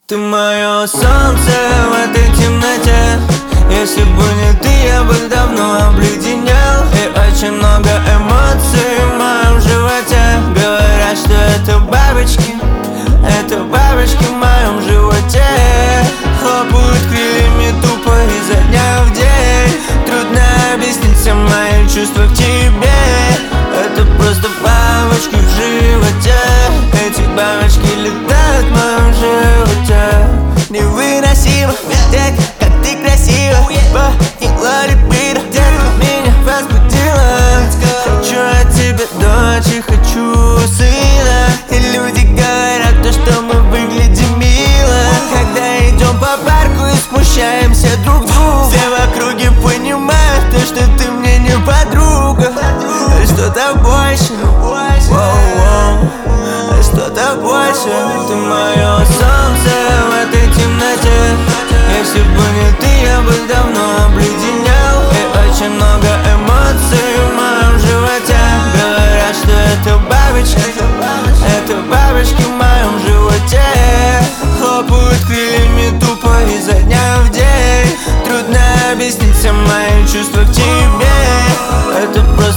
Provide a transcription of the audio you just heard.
Ты мое солнце в этой темноте. Если бы не ты, я бы давно обледенел. И очень много эмоций в моем животе. Говорят, что это бабочки в моем животе. Хлопают крыльями тупо изо дня в день. Трудно объяснить все мои чувства к тебе. Это просто бабочки в животе. Эти бабочки летают в моем животе. Невыносимо, так как ты красива. Пахнила липида, детка меня возбудила. Хочу от тебя дочь и хочу сына. И люди говорят то, что мы выглядим мило. Когда идем по парку и смущаемся друг друга. Все в округе понимают то, что ты мне не подруга. Что-то больше, что-то больше. Ты мое солнце в этой темноте. Если бы не ты, я бы давно обледенел. И очень много эмоций в моем животе. Говорят, что это бабочки в моем животе. Хлопают крыльями тупо изо дня в день. Трудно объяснить все мои чувства к тебе. Это просто